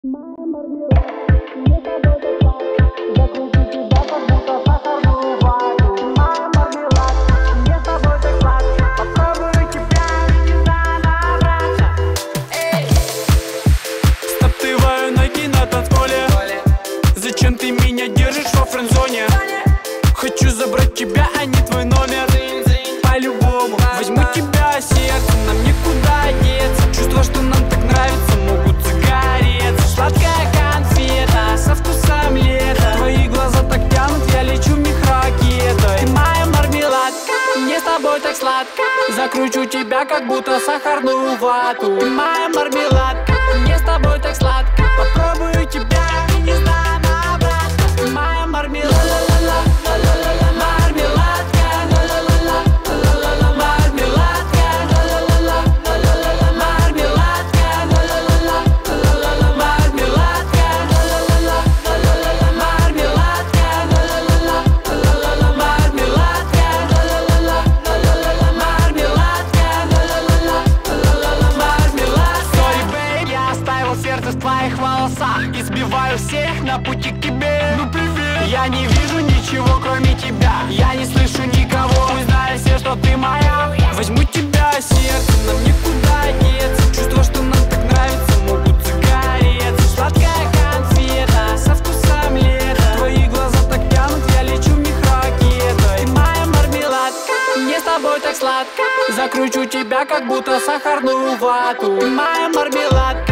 Моя мармеладка, мне с тобой так сладко. Закручу тебя, как будто сахарную вату. Моя мармеладка, мне с тобой так сладко. Попробую тебя, не надо обратно. Эй! Стоптываю ноги на танцполе. Зачем ты меня держишь во френдзоне? Хочу забрать тебя, а не твой номер. По-любому возьму тебя, сердце, нам никуда деться. Чувства, что нам так нравится, могут загореться. Сладкая конфета со вкусом лета. Твои глаза так тянут, я лечу в них ракетой. Ты моя мармеладка, мне с тобой так сладко. Закручу тебя, как будто сахарную вату. Ты моя мармеладка, мне с тобой так сладко. Попробую тебя и не знаю обратно. Ты моя мармеладка. Сердце в твоих волосах, избиваю всех на пути к тебе. Ну привет! Я не вижу ничего, кроме тебя. Я не слышу никого. Пусть знают все, что ты моя. Возьму тебя, сердце, нам никуда деться. Чувства, что нам так нравится, могут загореться. Сладкая конфета со вкусом лета. Твои глаза так тянут, я лечу в них ракетой. Ты моя мармеладка, мне с тобой так сладко. Закручу тебя, как будто сахарную вату. Ты моя мармеладка.